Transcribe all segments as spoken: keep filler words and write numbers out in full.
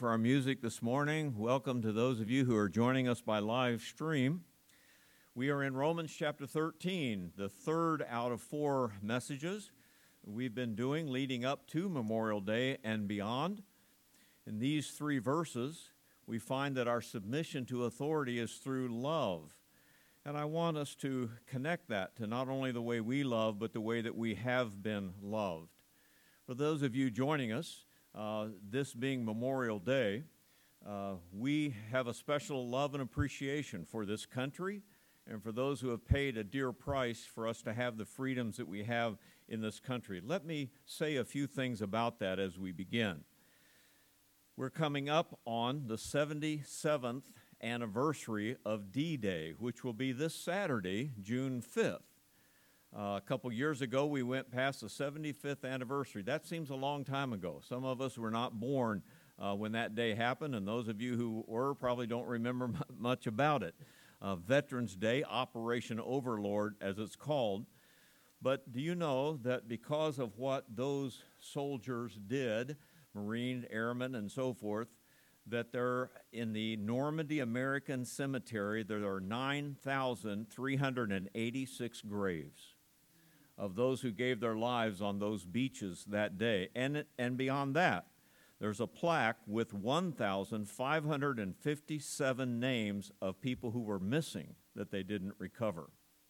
For our music this morning, welcome to those of you who are joining us by live stream. We are in Romans chapter thirteen, the third out of four messages we've been doing leading up to Memorial Day and beyond. In these three verses, we find that our submission to authority is through love. And I want us to connect that to not only the way we love, but the way that we have been loved. For those of you joining us, uh, this being Memorial Day, uh, we have a special love and appreciation for this country and for those who have paid a dear price for us to have the freedoms that we have in this country. Let me say a few things about that as we begin. We're coming up on the seventy-seventh anniversary of D-Day, which will be this Saturday, June fifth. Uh, a couple years ago, we went past the seventy-fifth anniversary. That seems a long time ago. Some of us were not born uh, when that day happened, and those of you who were probably don't remember m- much about it. Uh, Veterans Day, Operation Overlord, as it's called. But do you know that because of what those soldiers did, Marine, Airmen, and so forth, that there, in the Normandy American Cemetery, there are nine thousand three hundred eighty-six graves of those who gave their lives on those beaches that day. And, and beyond that, there's a plaque with one thousand five hundred fifty-seven names of people who were missing that they didn't recover.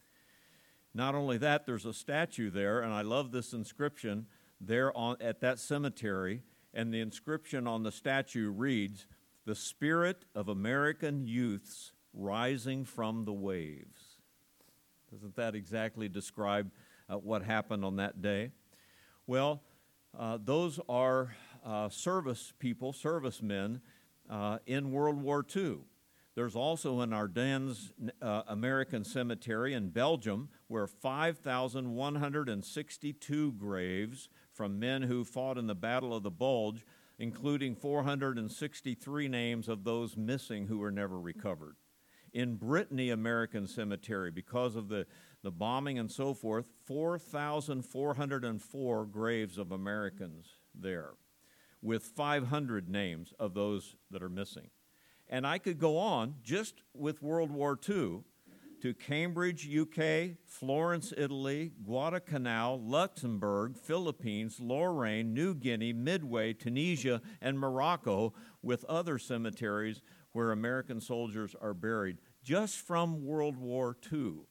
Not only that, there's a statue there, and I love this inscription there on, at that cemetery, and the inscription on the statue reads, "The spirit of American youths rising from the waves." Doesn't that exactly describe uh, what happened on that day? Well, uh, those are uh, service people, servicemen uh, in World War Two. There's also an Ardennes uh, American Cemetery in Belgium where five thousand one hundred sixty-two graves from men who fought in the Battle of the Bulge, including four hundred sixty-three names of those missing who were never recovered. In Brittany American Cemetery, because of the, the bombing and so forth, four thousand four hundred four graves of Americans there, with five hundred names of those that are missing. And I could go on just with World War Two to Cambridge, U K, Florence, Italy, Guadalcanal, Luxembourg, Philippines, Lorraine, New Guinea, Midway, Tunisia, and Morocco, with other cemeteries where American soldiers are buried, just from World War Two.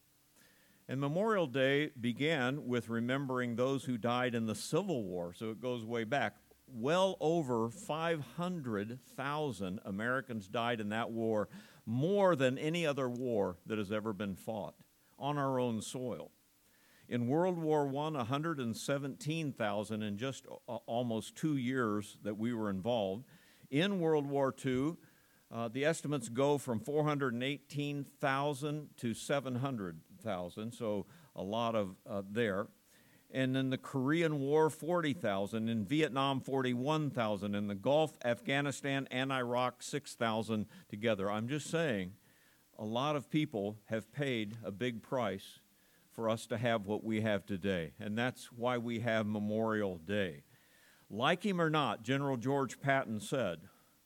And Memorial Day began with remembering those who died in the Civil War, so it goes way back. Well over five hundred thousand Americans died in that war, more than any other war that has ever been fought on our own soil. In World War One, one hundred seventeen thousand in just uh, almost two years that we were involved. In World War Two, uh, the estimates go from four hundred eighteen thousand to seven hundred thousand, so a lot of uh, there. And in the Korean War, forty thousand. In Vietnam, forty-one thousand. In the Gulf, Afghanistan, and Iraq, six thousand together. I'm just saying, a lot of people have paid a big price for us to have what we have today. And that's why we have Memorial Day. Like him or not, General George Patton said,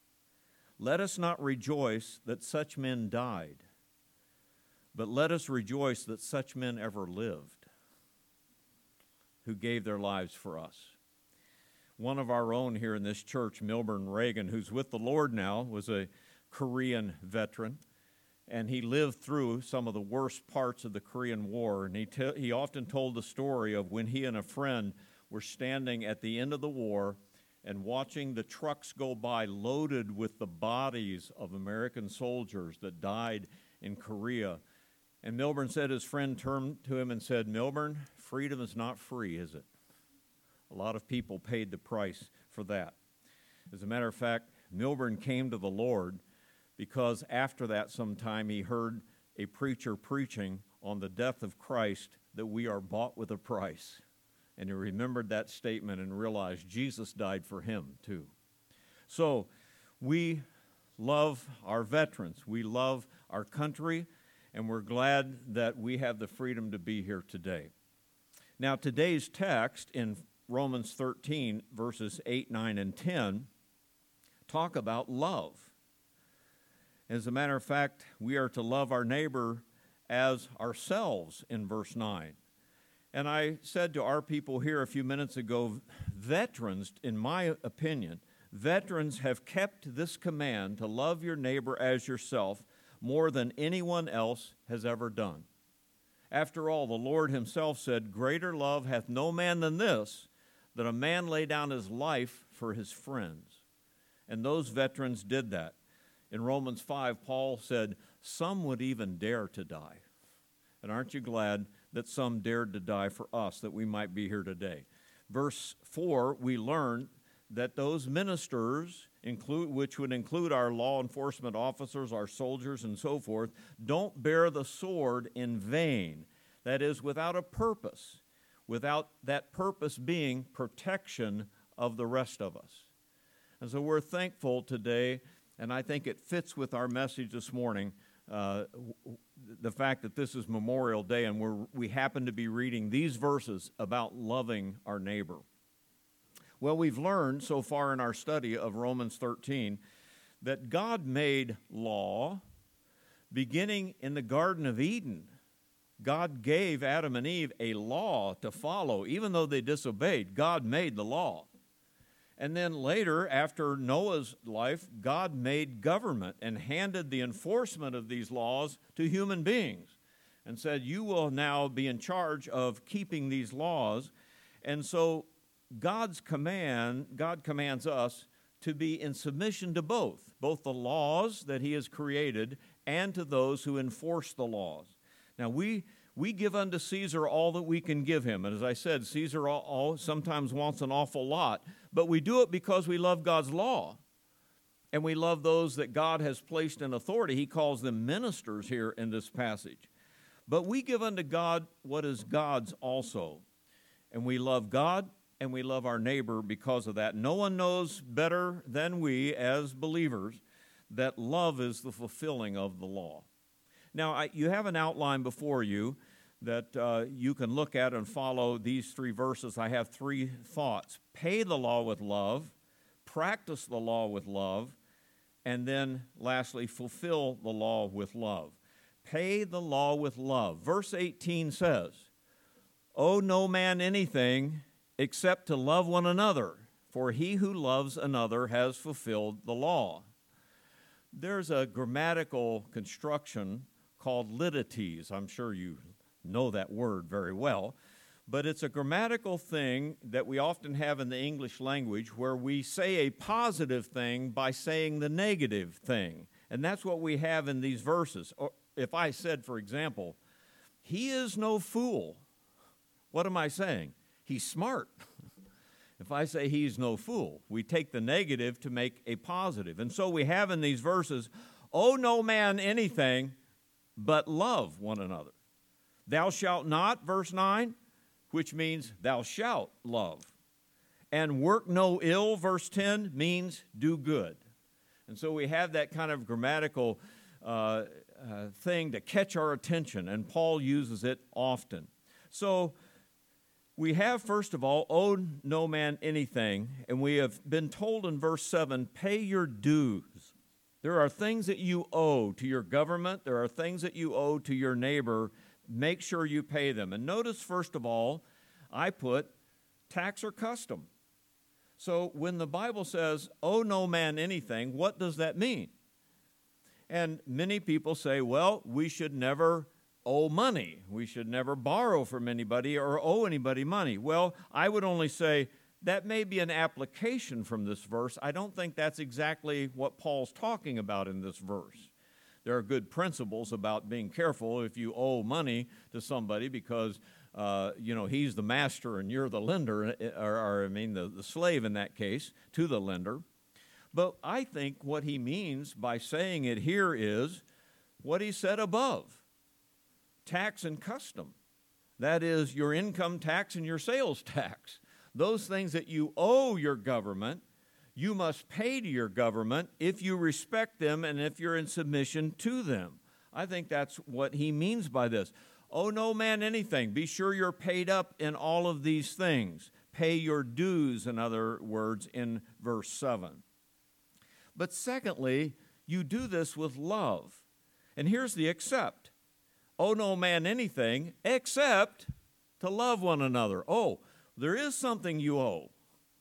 "Let us not rejoice that such men died, but let us rejoice that such men ever lived, who gave their lives for us." One of our own here in this church, Milburn Reagan, who's with the Lord now, was a Korean veteran, and he lived through some of the worst parts of the Korean War, and he, te- he often told the story of when he and a friend were standing at the end of the war and watching the trucks go by loaded with the bodies of American soldiers that died in Korea. And Milburn said his friend turned to him and said, "Milburn, freedom is not free, is it?" A lot of people paid the price for that. As a matter of fact, Milburn came to the Lord because after that sometime he heard a preacher preaching on the death of Christ, that we are bought with a price. And he remembered that statement and realized Jesus died for him too. So we love our veterans. We love our country. And we're glad that we have the freedom to be here today. Now, today's text in Romans thirteen, verses eight, nine, and ten, talk about love. As a matter of fact, we are to love our neighbor as ourselves in verse nine. And I said to our people here a few minutes ago, veterans, in my opinion, veterans have kept this command to love your neighbor as yourself more than anyone else has ever done. After all, the Lord himself said, greater love hath no man than this, that a man lay down his life for his friends. And those veterans did that. In Romans five, Paul said, some would even dare to die. And aren't you glad that some dared to die for us, that we might be here today? Verse four, we learn that those ministers, include, which would include our law enforcement officers, our soldiers, and so forth, don't bear the sword in vain. That is, without a purpose, without that purpose being protection of the rest of us. And so we're thankful today, and I think it fits with our message this morning, uh, the fact that this is Memorial Day, and we're, we happen to be reading these verses about loving our neighbor. Well, we've learned so far in our study of Romans thirteen that God made law beginning in the Garden of Eden. God gave Adam and Eve a law to follow. Even though they disobeyed, God made the law. And then later, after Noah's life, God made government and handed the enforcement of these laws to human beings and said, you will now be in charge of keeping these laws. And so God's command, God commands us to be in submission to both, both the laws that he has created and to those who enforce the laws. Now, we we give unto Caesar all that we can give him. And as I said, Caesar all, all, sometimes wants an awful lot, but we do it because we love God's law. And we love those that God has placed in authority. He calls them ministers here in this passage. But we give unto God what is God's also. And we love God and we love our neighbor because of that. No one knows better than we as believers that love is the fulfilling of the law. Now, I, you have an outline before you that uh, you can look at and follow these three verses. I have three thoughts. Pay the law with love, practice the law with love, and then lastly, fulfill the law with love. Pay the law with love. Verse eighteen says, owe no man anything except to love one another, for he who loves another has fulfilled the law. There's a grammatical construction called litites. I'm sure you know that word very well, but it's a grammatical thing that we often have in the English language where we say a positive thing by saying the negative thing, and that's what we have in these verses. Or if I said, for example, he is no fool, what am I saying? He's smart. If I say he's no fool, we take the negative to make a positive. And so we have in these verses, owe no man anything but love one another. Thou shalt not, verse nine, which means thou shalt love. And work no ill, verse ten, means do good. And so we have that kind of grammatical uh, uh, thing to catch our attention, and Paul uses it often. So we have, first of all, owe no man anything, and we have been told in verse seven, pay your dues. There are things that you owe to your government. There are things that you owe to your neighbor. Make sure you pay them. And notice, first of all, I put tax or custom. So when the Bible says, owe no man anything, what does that mean? And many people say, well, we should never owe money. We should never borrow from anybody or owe anybody money. Well, I would only say that may be an application from this verse. I don't think that's exactly what Paul's talking about in this verse. There are good principles about being careful if you owe money to somebody because, uh, you know, he's the master and you're the lender, or, or I mean the, the slave in that case, to the lender. But I think what he means by saying it here is what he said above. Tax and custom. That is your income tax and your sales tax. Those things that you owe your government, you must pay to your government if you respect them and if you're in submission to them. I think that's what he means by this. Owe no man anything. Be sure you're paid up in all of these things. Pay your dues, in other words, in verse seven. But secondly, you do this with love. And here's the except. Owe no man anything except to love one another. Oh, there is something you owe.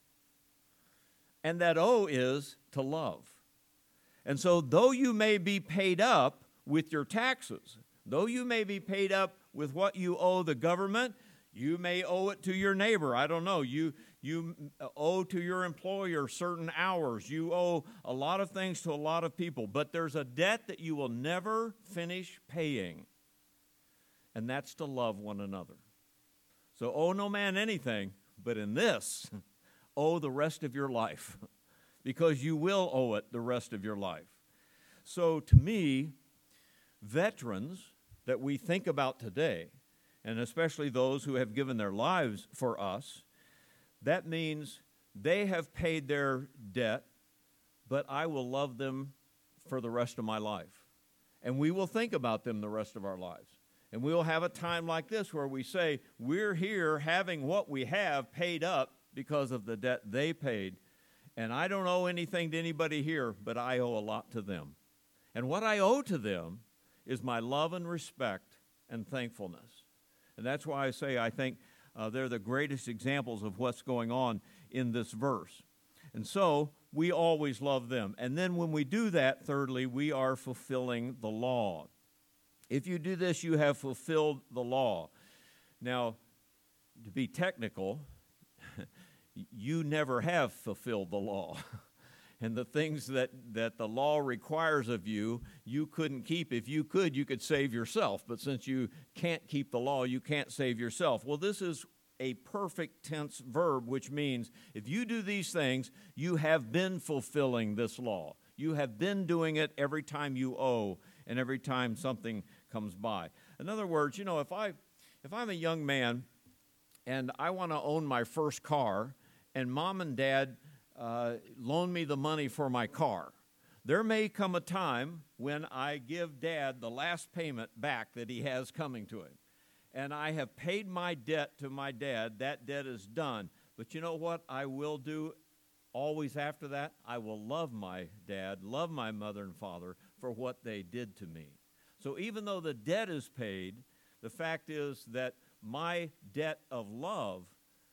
And that owe is to love. And so though you may be paid up with your taxes, though you may be paid up with what you owe the government, you may owe it to your neighbor. I don't know. You, you owe to your employer certain hours. You owe a lot of things to a lot of people. But there's a debt that you will never finish paying, and that's to love one another. So owe no man anything, but in this, owe the rest of your life, because you will owe it the rest of your life. So to me, veterans that we think about today, and especially those who have given their lives for us, that means they have paid their debt, but I will love them for the rest of my life. And we will think about them the rest of our lives. And we will have a time like this where we say, we're here having what we have paid up because of the debt they paid. And I don't owe anything to anybody here, but I owe a lot to them. And what I owe to them is my love and respect and thankfulness. And that's why I say I think uh, they're the greatest examples of what's going on in this verse. And so we always love them. And then when we do that, thirdly, we are fulfilling the law. If you do this, you have fulfilled the law. Now, to be technical, you never have fulfilled the law. And the things that, that the law requires of you, you couldn't keep. If you could, you could save yourself. But since you can't keep the law, you can't save yourself. Well, this is a perfect tense verb, which means if you do these things, you have been fulfilling this law. You have been doing it every time you owe and every time something comes by. In other words, you know, if, I, if I'm a young man and I want to own my first car and mom and dad Uh, loan me the money for my car, there may come a time when I give Dad the last payment back that he has coming to him. And I have paid my debt to my dad. That debt is done. But you know what I will do always after that? I will love my dad, love my mother and father for what they did to me. So even though the debt is paid, the fact is that my debt of love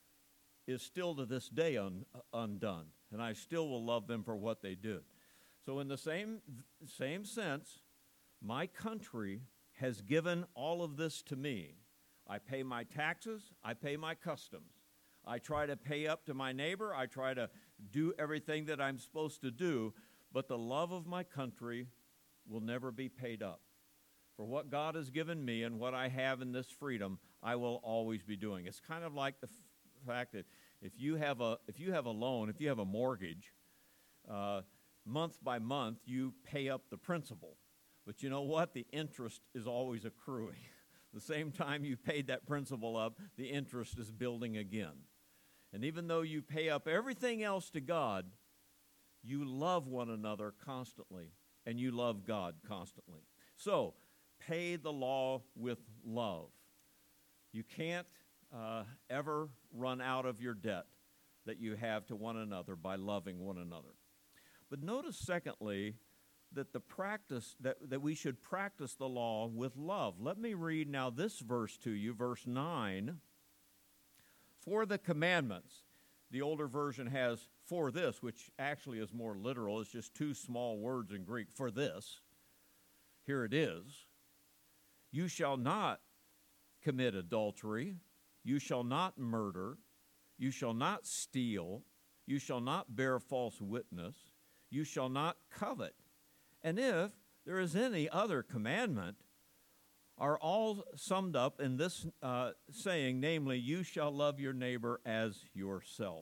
is still to this day un, undone, and I still will love them for what they did. So in the same, same sense, my country has given all of this to me. I pay my taxes, I pay my customs. I try to pay up to my neighbor, I try to do everything that I'm supposed to do, but the love of my country will never be paid up. For what God has given me and what I have in this freedom, I will always be doing. It's kind of like the fact that if you have a if you have a loan, if you have a mortgage, uh, month by month you pay up the principal, but you know what? The interest is always accruing. The same time you paid that principal up, the interest is building again. And even though you pay up everything else to God, you love one another constantly, and you love God constantly. So pay the law with love. You can't Uh, ever run out of your debt that you have to one another by loving one another. But notice, secondly, that the practice that, that we should practice the law with love. Let me read now this verse to you, verse nine. For the commandments, the older version has for this, which actually is more literal. It's just two small words in Greek, for this. Here it is. You shall not commit adultery. You shall not murder, you shall not steal, you shall not bear false witness, you shall not covet. And if there is any other commandment, are all summed up in this uh, saying, namely, you shall love your neighbor as yourself.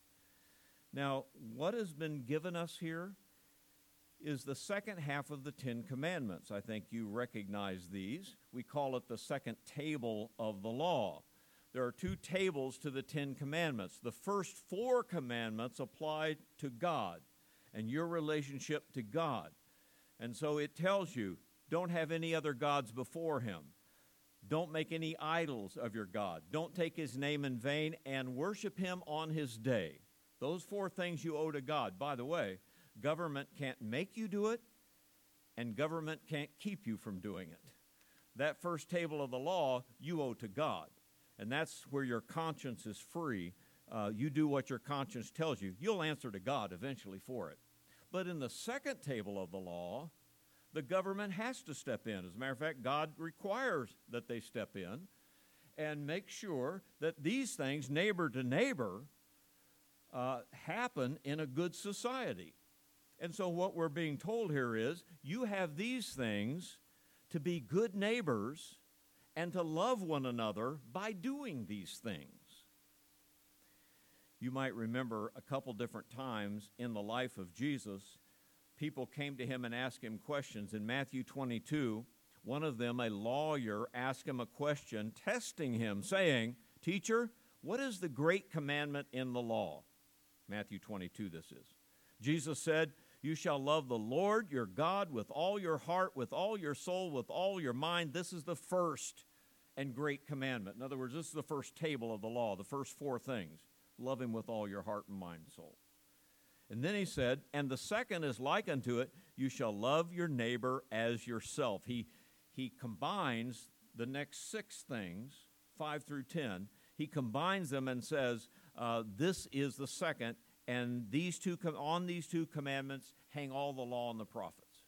Now, what has been given us here is the second half of the Ten Commandments. I think you recognize these. We call it the second table of the law. There are two tables to the Ten Commandments. The first four commandments apply to God and your relationship to God. And so it tells you, don't have any other gods before him. Don't make any idols of your God. Don't take his name in vain, and worship him on his day. Those four things you owe to God. By the way, Government can't make you do it, and government can't keep you from doing it. That first table of the law, you owe to God, and that's where your conscience is free. Uh, you do what your conscience tells you. You'll answer to God eventually for it. But in the second table of the law, the government has to step in. As a matter of fact, God requires that they step in and make sure that these things, neighbor to neighbor, uh, happen in a good society. And so what we're being told here is, you have these things to be good neighbors and to love one another by doing these things. You might remember a couple different times in the life of Jesus, people came to him and asked him questions. In Matthew twenty-two, one of them, a lawyer, asked him a question, testing him, saying, "Teacher, what is the great commandment in the law?" Matthew twenty-two, this is. Jesus said, "You shall love the Lord your God with all your heart, with all your soul, with all your mind. This is the first and great commandment." In other words, this is the first table of the law, the first four things. Love him with all your heart and mind and soul. And then he said, "And the second is like unto it, you shall love your neighbor as yourself." He, he combines the next six things, five through ten. He combines them and says, uh, this is the second, and these two com- on these two commandments hang all the law and the prophets.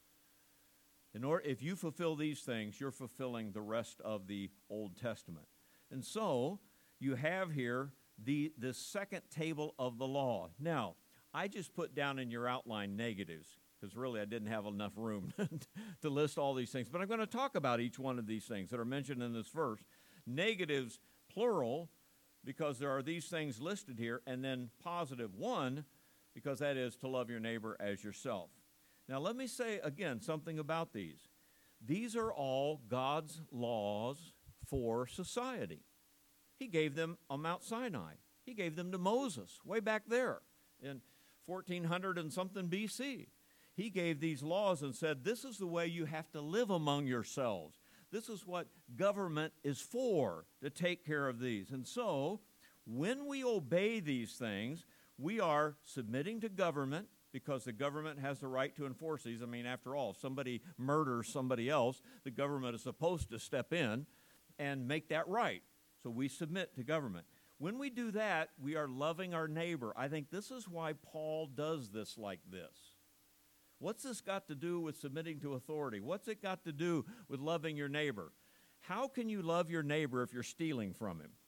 In order, if you fulfill these things, you're fulfilling the rest of the Old Testament. And so you have here the, the second table of the law. Now, I just put down in your outline negatives, because really I didn't have enough room to list all these things. But I'm going to talk about each one of these things that are mentioned in this verse. Negatives, plural, because there are these things listed here, and then positive one, because that is to love your neighbor as yourself. Now, let me say again something about these. These are all God's laws for society. He gave them on Mount Sinai. He gave them to Moses way back there in fourteen hundred and something B C. He gave these laws and said, this is the way you have to live among yourselves. This is what government is for, to take care of these. And so, when we obey these things, we are submitting to government, because the government has the right to enforce these. I mean, after all, if somebody murders somebody else, the government is supposed to step in and make that right. So we submit to government. When we do that, we are loving our neighbor. I think this is why Paul does this like this. What's this got to do with submitting to authority? What's it got to do with loving your neighbor? How can you love your neighbor if you're stealing from him?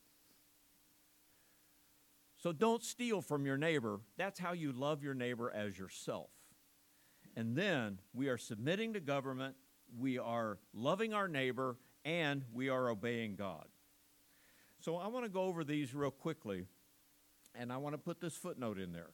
So don't steal from your neighbor. That's how you love your neighbor as yourself. And then we are submitting to government, we are loving our neighbor, and we are obeying God. So I want to go over these real quickly, and I want to put this footnote in there.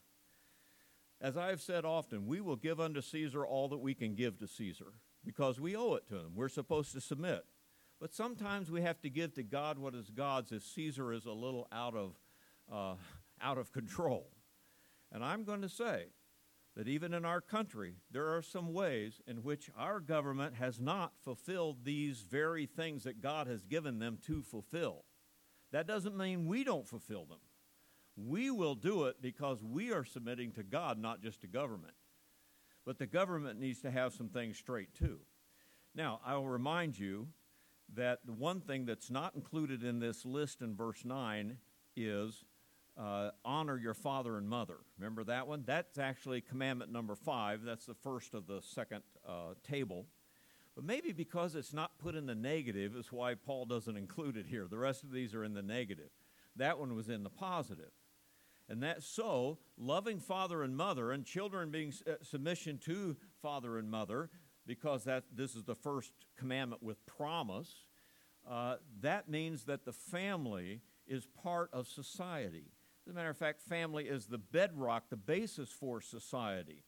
As I have said often, we will give unto Caesar all that we can give to Caesar, because we owe it to him. We're supposed to submit. But sometimes we have to give to God what is God's if Caesar is a little out of, uh, out of control. And I'm going to say that even in our country, there are some ways in which our government has not fulfilled these very things that God has given them to fulfill. That doesn't mean we don't fulfill them. We will do it because we are submitting to God, not just to government. But the government needs to have some things straight too. Now, I will remind you that the one thing that's not included in this list in verse nine is uh, honor your father and mother. Remember that one? That's actually commandment number five. That's the first of the second uh, table. But maybe because it's not put in the negative is why Paul doesn't include it here. The rest of these are in the negative. That one was in the positive. And that's so, loving father and mother, and children being uh, submission to father and mother, because that this is the first commandment with promise, uh, that means that the family is part of society. As a matter of fact, family is the bedrock, the basis for society.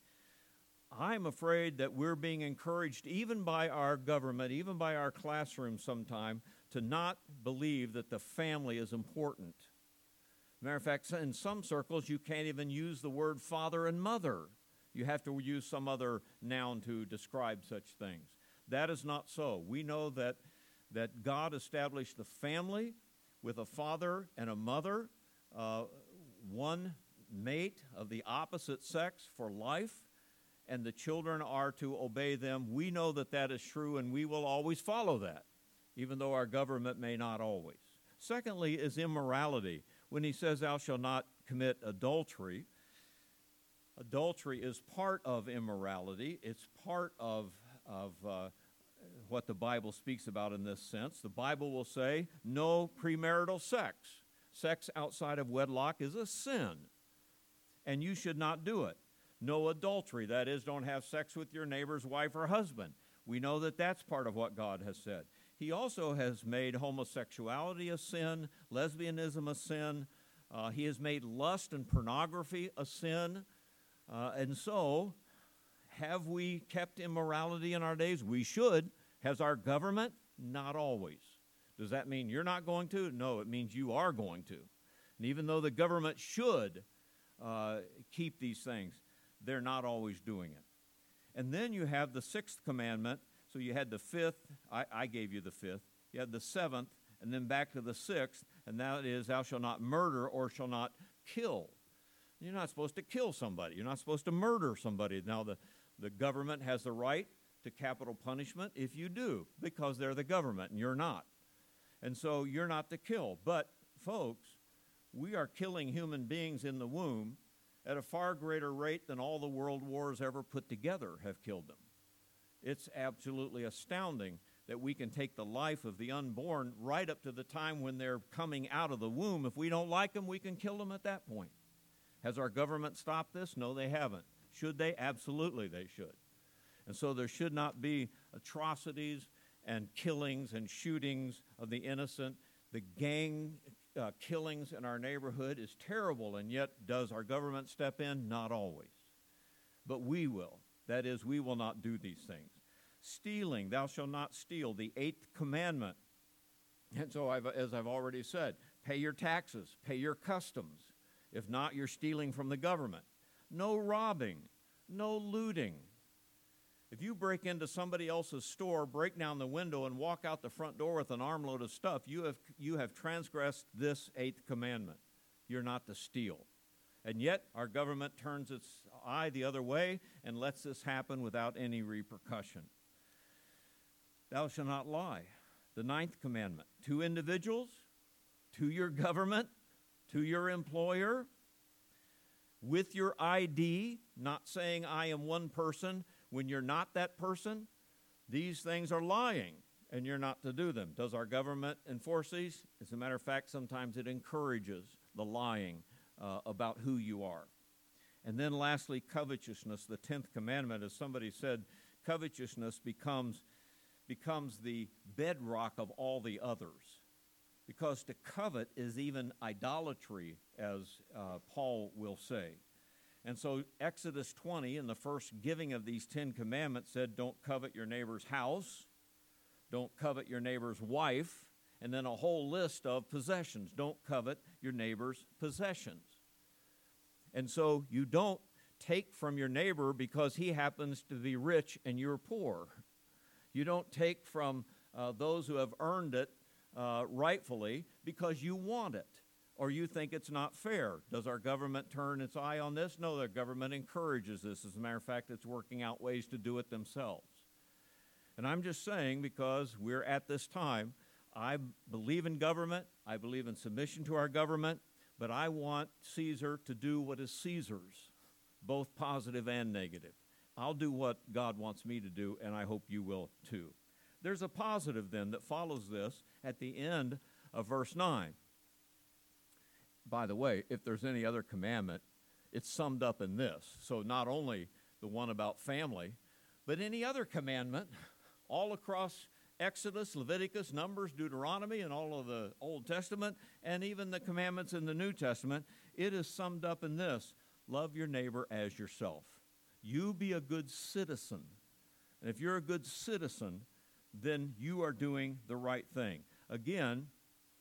I'm afraid that we're being encouraged, even by our government, even by our classroom sometime, to not believe that the family is important. Matter of fact, in some circles, you can't even use the word father and mother. You have to use some other noun to describe such things. That is not so. We know that, that God established the family with a father and a mother, uh, one mate of the opposite sex for life. and the children are to obey them. We know that that is true, and we will always follow that, even though our government may not always. Secondly is immorality. When he says, thou shalt not commit adultery, adultery is part of immorality. It's part of, of uh, what the Bible speaks about in this sense. The Bible will say, no premarital sex. Sex outside of wedlock is a sin, and you should not do it. No adultery, that is, don't have sex with your neighbor's wife or husband. We know that that's part of what God has said. He also has made homosexuality a sin, lesbianism a sin. Uh, he has made lust and pornography a sin. Uh, and so, have we kept immorality in our days? We should. Has our government? Not always. Does that mean you're not going to? No, it means you are going to. And even though the government should uh, keep these things, they're not always doing it. And then you have the sixth commandment. So you had the fifth. I, I gave you the fifth. You had the seventh, and then back to the sixth, and that is, thou shalt not murder or shall not kill. You're not supposed to kill somebody. You're not supposed to murder somebody. Now, the, the government has the right to capital punishment if you do, because they're the government and you're not. And so you're not to kill. But, folks, we are killing human beings in the womb at a far greater rate than all the world wars ever put together have killed them. It's absolutely astounding that we can take the life of the unborn right up to the time when they're coming out of the womb. If we don't like them, we can kill them at that point. Has our government stopped this? No, they haven't. Should they? Absolutely they should. And so there should not be atrocities and killings and shootings of the innocent. The gang uh, killings in our neighborhood is terrible, and yet does our government step in? Not always. But we will. That is, we will not do these things. Stealing, thou shalt not steal, the eighth commandment. And so, I've, as I've already said, pay your taxes, pay your customs. If not, you're stealing from the government. No robbing, no looting. If you break into somebody else's store, break down the window, and walk out the front door with an armload of stuff, you have, you have transgressed this eighth commandment. You're not to steal. And yet, our government turns its eye the other way and lets this happen without any repercussion. Thou shalt not lie. The ninth commandment. To individuals, to your government, to your employer, with your I D, not saying I am one person when you're not that person. These things are lying, and you're not to do them. Does our government enforce these? As a matter of fact, sometimes it encourages the lying Uh, about who you are. And then lastly, covetousness, the tenth commandment. As somebody said, covetousness becomes, becomes the bedrock of all the others. Because to covet is even idolatry, as uh, Paul will say. And so Exodus twenty, in the first giving of these Ten Commandments, said, don't covet your neighbor's house, don't covet your neighbor's wife, and then a whole list of possessions. Don't covet your neighbor's possessions. And so you don't take from your neighbor because he happens to be rich and you're poor. You don't take from uh, those who have earned it uh, rightfully because you want it or you think it's not fair. Does our government turn its eye on this? No, the government encourages this. As a matter of fact, it's working out ways to do it themselves. And I'm just saying, because we're at this time, I believe in government, I believe in submission to our government, but I want Caesar to do what is Caesar's, both positive and negative. I'll do what God wants me to do, and I hope you will too. There's a positive then that follows this at the end of verse nine. By the way, if there's any other commandment, it's summed up in this. So not only the one about family, but any other commandment all across Exodus, Leviticus, Numbers, Deuteronomy, and all of the Old Testament, and even the commandments in the New Testament, it is summed up in this: love your neighbor as yourself. You be a good citizen. And if you're a good citizen, then you are doing the right thing. Again,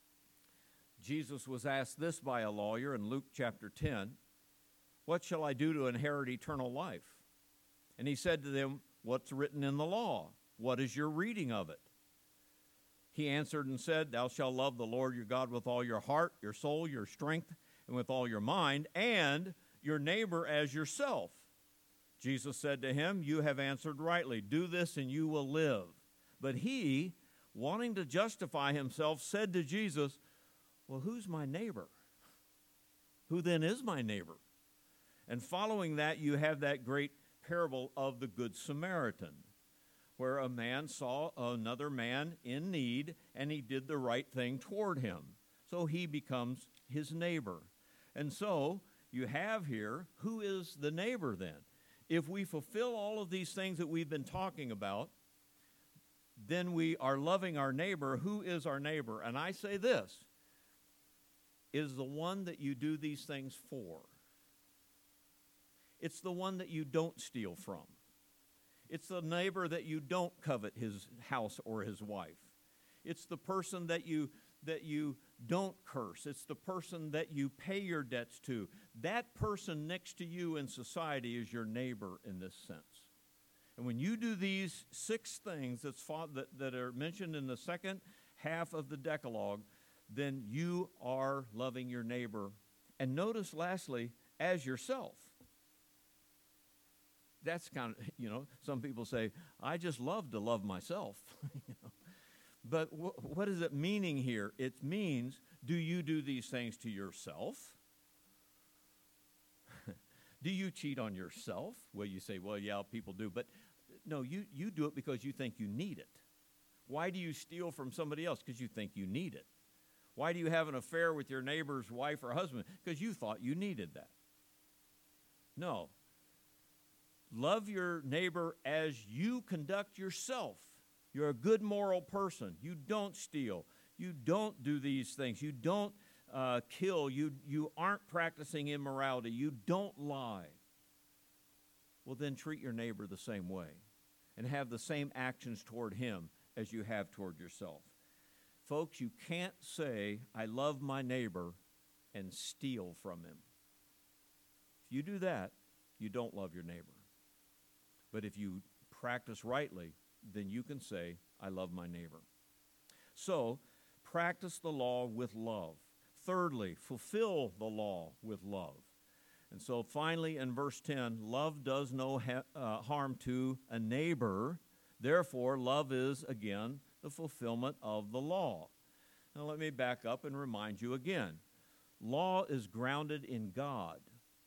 Jesus was asked this by a lawyer in Luke chapter ten, what shall I do to inherit eternal life? And he said to them, what's written in the law? What is your reading of it? He answered and said, thou shalt love the Lord your God with all your heart, your soul, your strength, and with all your mind, and your neighbor as yourself. Jesus said to him, "You have answered rightly. Do this and you will live." But he, wanting to justify himself, said to Jesus, "Well, who's my neighbor? Who then is my neighbor?" And following that, you have that great parable of the Good Samaritan, where a man saw another man in need, and he did the right thing toward him. So he becomes his neighbor. And so you have here, who is the neighbor then? If we fulfill all of these things that we've been talking about, then we are loving our neighbor. Who is our neighbor? And I say this, is the one that you do these things for. It's the one that you don't steal from. It's the neighbor that you don't covet his house or his wife. It's the person that you that you don't curse. It's the person that you pay your debts to. That person next to you in society is your neighbor in this sense. And when you do these six things that's fought, that, that are mentioned in the second half of the Decalogue, then you are loving your neighbor. And notice, lastly, as yourself. That's kind of, you know, some people say, I just love to love myself. you know? But wh- what is it meaning here? It means, do you do these things to yourself? Do you cheat on yourself? Well, you say, well, yeah, people do. But no, you, you do it because you think you need it. Why do you steal from somebody else? Because you think you need it. Why do you have an affair with your neighbor's wife or husband? Because you thought you needed that. No. Love your neighbor as you conduct yourself. You're a good moral person. You don't steal. You don't do these things. You don't uh, kill. You, you aren't practicing immorality. You don't lie. Well, then treat your neighbor the same way and have the same actions toward him as you have toward yourself. Folks, you can't say, I love my neighbor and steal from him. If you do that, you don't love your neighbor. But if you practice rightly, then you can say, I love my neighbor. So, practice the law with love. Thirdly, fulfill the law with love. And so finally in verse ten, love does no ha- uh, harm to a neighbor. Therefore, love is, again, the fulfillment of the law. Now let me back up and remind you again. Law is grounded in God.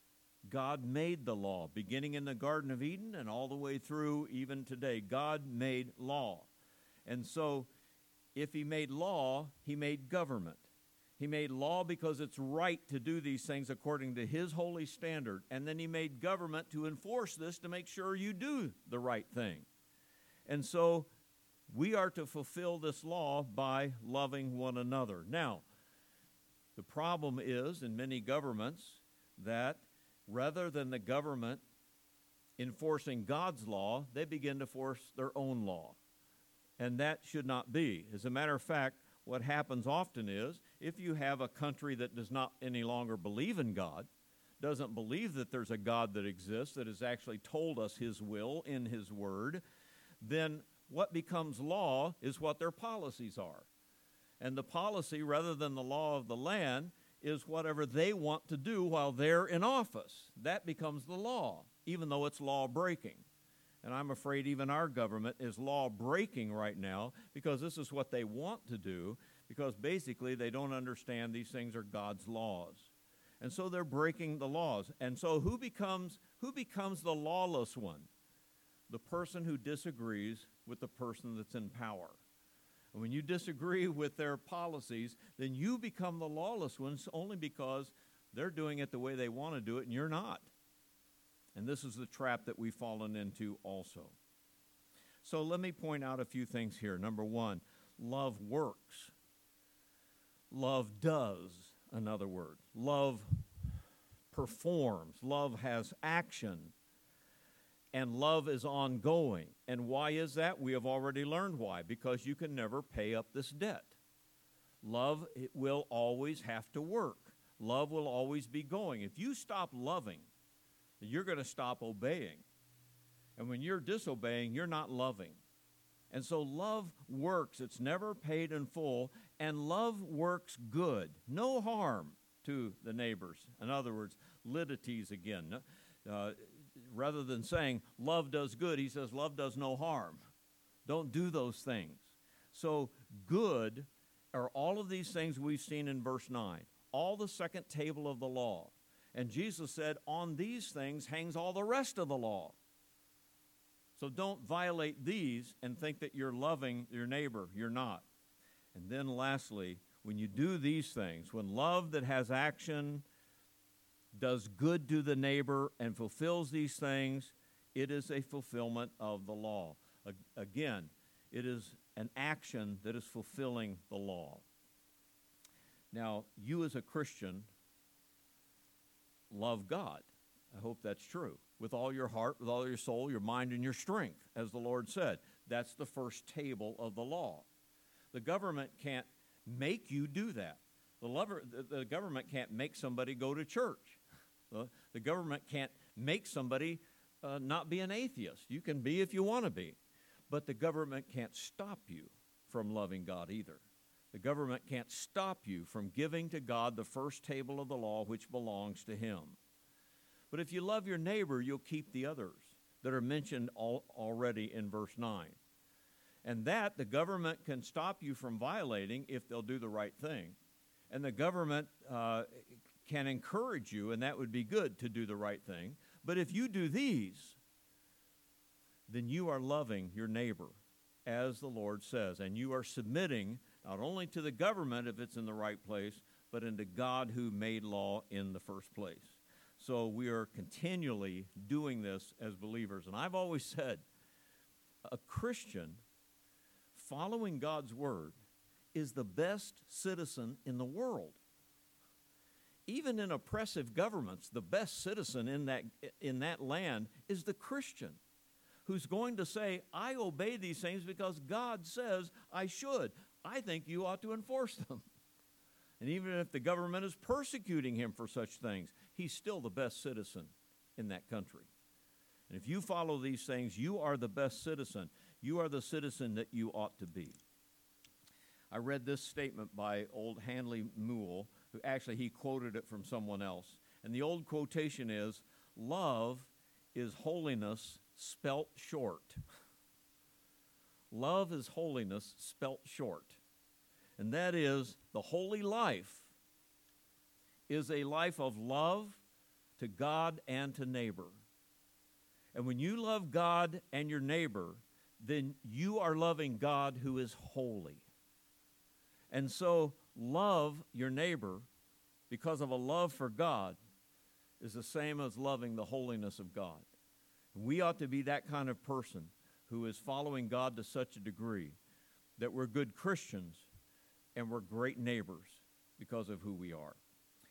God made the law, beginning in the Garden of Eden and all the way through even today. God made law. And so if he made law, he made government. He made law because it's right to do these things according to his holy standard. And then he made government to enforce this to make sure you do the right thing. And so we are to fulfill this law by loving one another. Now, the problem is in many governments that rather than the government enforcing God's law, they begin to force their own law. And that should not be. As a matter of fact, what happens often is if you have a country that does not any longer believe in God, doesn't believe that there's a God that exists, that has actually told us his will in his word, then what becomes law is what their policies are. And the policy, rather than the law of the land, is whatever they want to do while they're in office. That becomes the law, even though it's law-breaking. And I'm afraid even our government is law-breaking right now because this is what they want to do, because basically they don't understand these things are God's laws. And so they're breaking the laws. And so who becomes, who becomes the lawless one? The person who disagrees with the person that's in power. And when you disagree with their policies, then you become the lawless ones only because they're doing it the way they want to do it and you're not. And this is the trap that we've fallen into also. So let me point out a few things here. Number one, love works. Love does, in other words. Love performs. Love has action. And love is ongoing. And why is that? We have already learned why. Because you can never pay up this debt. Love, it will always have to work. Love will always be going. If you stop loving, you're going to stop obeying. And when you're disobeying, you're not loving. And so love works. It's never paid in full. And love works good. No harm to the neighbors. In other words, lidites again. Uh, rather than saying love does good, he says love does no harm. Don't do those things. So good are all of these things we've seen in verse nine, all the second table of the law. And Jesus said, on these things hangs all the rest of the law. So don't violate these and think that you're loving your neighbor. You're not. And then lastly, when you do these things, when love that has action does good to the neighbor and fulfills these things, it is a fulfillment of the law. Again, it is an action that is fulfilling the law. Now, you as a Christian love God. I hope that's true. With all your heart, with all your soul, your mind, and your strength, as the Lord said. That's the first table of the law. The government can't make you do that. The, lover, the, the government can't make somebody go to church. The, the government can't make somebody uh, not be an atheist. You can be if you want to be. But the government can't stop you from loving God either. The government can't stop you from giving to God the first table of the law, which belongs to Him. But if you love your neighbor, you'll keep the others that are mentioned all, already in verse nine. And that the government can stop you from violating if they'll do the right thing. And the government uh, can encourage you, and that would be good, to do the right thing. But if you do these, then you are loving your neighbor, as the Lord says. And you are submitting not only to the government if it's in the right place, but into God who made law in the first place. So we are continually doing this as believers. And I've always said, a Christian following God's word is the best citizen in the world. Even in oppressive governments, the best citizen in that, in that land is the Christian, who's going to say, I obey these things because God says I should. I think you ought to enforce them. And even if the government is persecuting him for such things, he's still the best citizen in that country. And if you follow these things, you are the best citizen. You are the citizen that you ought to be. I read this statement by old Handley Moule, who actually he quoted it from someone else. And the old quotation is, love is holiness spelt short. Love is holiness spelt short. And that is, the holy life is a life of love to God and to neighbor. And when you love God and your neighbor, then you are loving God who is holy. And so love your neighbor because of a love for God is the same as loving the holiness of God. We ought to be that kind of person who is following God to such a degree that we're good Christians and we're great neighbors because of who we are.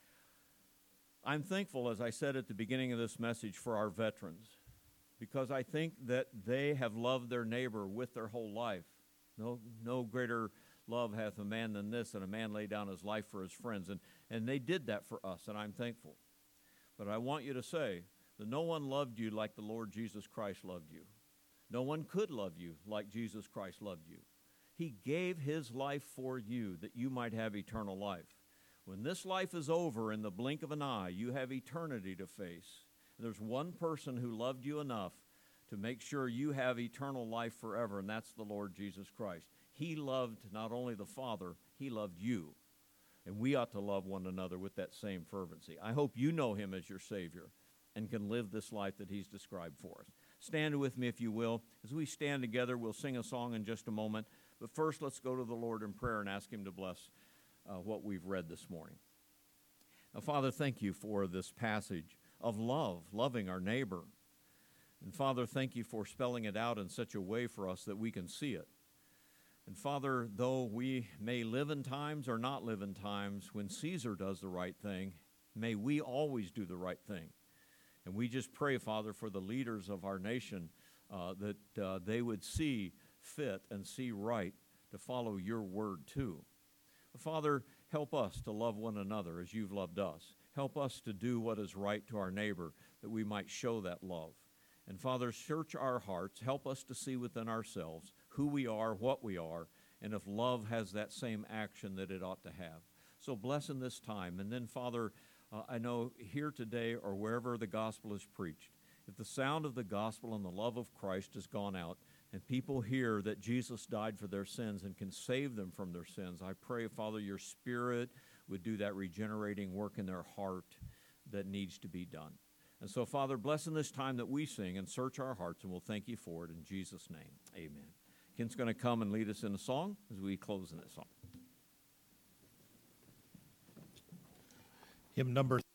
I'm thankful, as I said at the beginning of this message, for our veterans, because I think that they have loved their neighbor with their whole life. No, no greater love hath a man than this, and a man lay down his life for his friends. And, and they did that for us, and I'm thankful. But I want you to say that no one loved you like the Lord Jesus Christ loved you. No one could love you like Jesus Christ loved you. He gave his life for you that you might have eternal life. When this life is over in the blink of an eye, you have eternity to face. There's one person who loved you enough to make sure you have eternal life forever, and that's the Lord Jesus Christ. He loved not only the Father, he loved you. And we ought to love one another with that same fervency. I hope you know him as your Savior and can live this life that he's described for us. Stand with me if you will. As we stand together, we'll sing a song in just a moment. But first, let's go to the Lord in prayer and ask him to bless uh, what we've read this morning. Now, Father, thank you for this passage of love, loving our neighbor. And Father, thank you for spelling it out in such a way for us that we can see it. And Father, though we may live in times or not live in times when Caesar does the right thing, may we always do the right thing. And we just pray, Father, for the leaders of our nation, uh, that uh, they would see fit and see right to follow your word too. Father, help us to love one another as you've loved us. Help us to do what is right to our neighbor, that we might show that love. And Father, search our hearts. Help us to see within ourselves who we are, what we are, and if love has that same action that it ought to have. So bless in this time. And then, Father, uh, I know here today or wherever the gospel is preached, if the sound of the gospel and the love of Christ has gone out, and people hear that Jesus died for their sins and can save them from their sins, I pray, Father, your Spirit would do that regenerating work in their heart that needs to be done. And so, Father, bless in this time that we sing and search our hearts, and we'll thank you for it in Jesus' name. Amen. Ken's going to come and lead us in a song as we close in this song. Hymn number